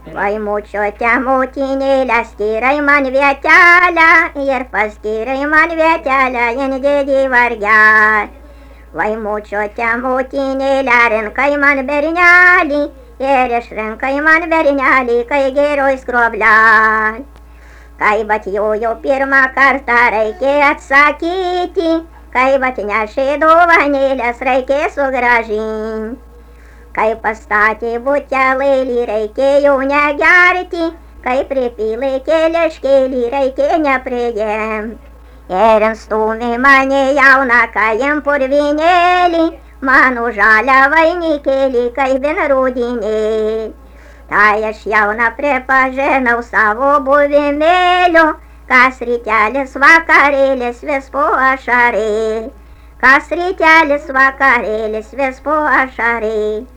Vai močiute motinėlę, skirai man vietelę ir paskirai man vietelę, jin didį vargelį. Vai močiute motinėlę, rinkai man bernelį ir išrinkai man bernelį, kai gėroj skroblelį. Kai vat jojo pirmą kartą reikė atsakyti, kai vat nešė dovanėlės reikė sugrąžinti. Kai pastatė butelėlį reikėjo negerti, kai pripylė kėleškėlį reikė nepriimti. Ir stūmė mane jauną, kai jam purvinėlį, mano žalią vainikėlį, kai vien rudinėlį. Tai aš jauna pripažinau savo buvimėliu, kas rytelis vakarėlis vis po ašarėlį. Kas rytelis vakarėlis vis po ašarėlį.